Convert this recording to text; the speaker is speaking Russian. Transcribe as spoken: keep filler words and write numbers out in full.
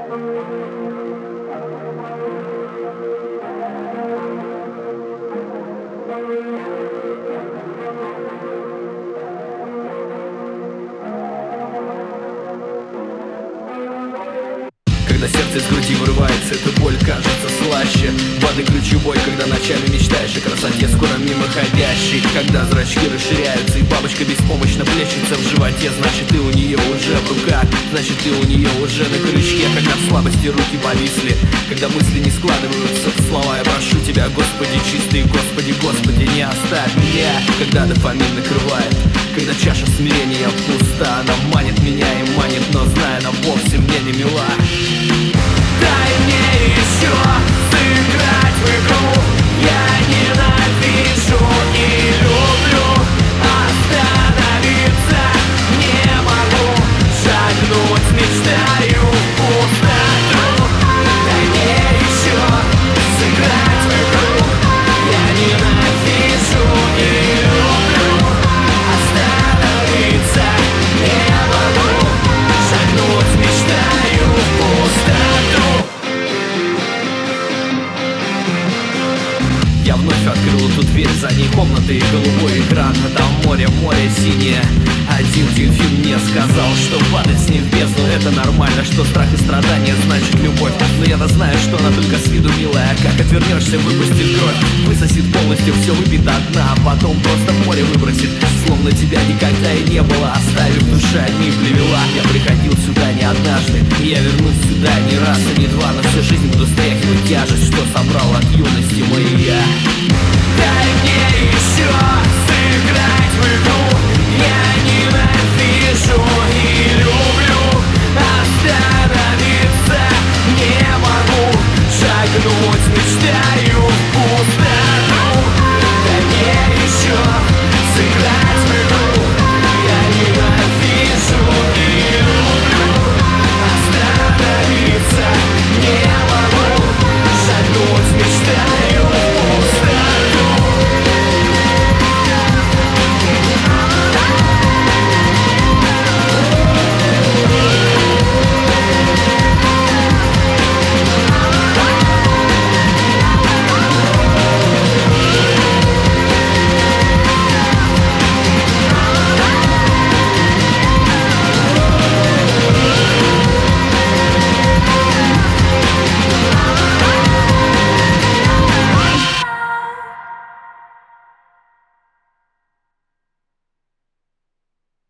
Когда сердце из груди вырывается, эта боль кажется слаще. Воды ключевой, когда ночами мечтаешь о красоте скоро мимоходящей. Когда зрачки расширяются и бабочка беспомощно плещется в животе, значит ты у нее уже в руках, значит ты у нее уже на крючке. Когда в слабости руки повисли, когда мысли не складываются в слова, я прошу тебя, Господи чистый, Господи, Господи, не оставь меня. Когда дофамин накрывает, когда чаша смирения пуста, она манит меня и манит, но зная, она вовсе мне не мила. Дай мне еще сыграть в игру, я ненавижу и люблю. Остановиться не могу, шагнуть мечтаю в пустоту. Дай мне еще сыграть в игру, я ненавижу и люблю. Остановиться не могу, шагнуть мечтаю в пустоту. Я вновь открыл эту дверь, за ней комната и голубой экран, а там море, море синее. Один дельфин мне сказал, что падать с ним в бездну это нормально, что страх и страдания значит любовь. Но я-то знаю, что она только с виду милая, как отвернешься, выпустит кровь, высосет полностью, все выпьет до дна, а потом просто в море выбросит, словно тебя никогда и не было, оставив в душе одни плевела. Я приходил сюда не однажды, и я вернусь сюда не раз и не два, но всю жизнь буду стряхивать тяжесть, что собрал от юности мой я. Дай мне еще сыграть в игру, я ненавижу и люблю. Остановиться не могу, шагнуть мечтаю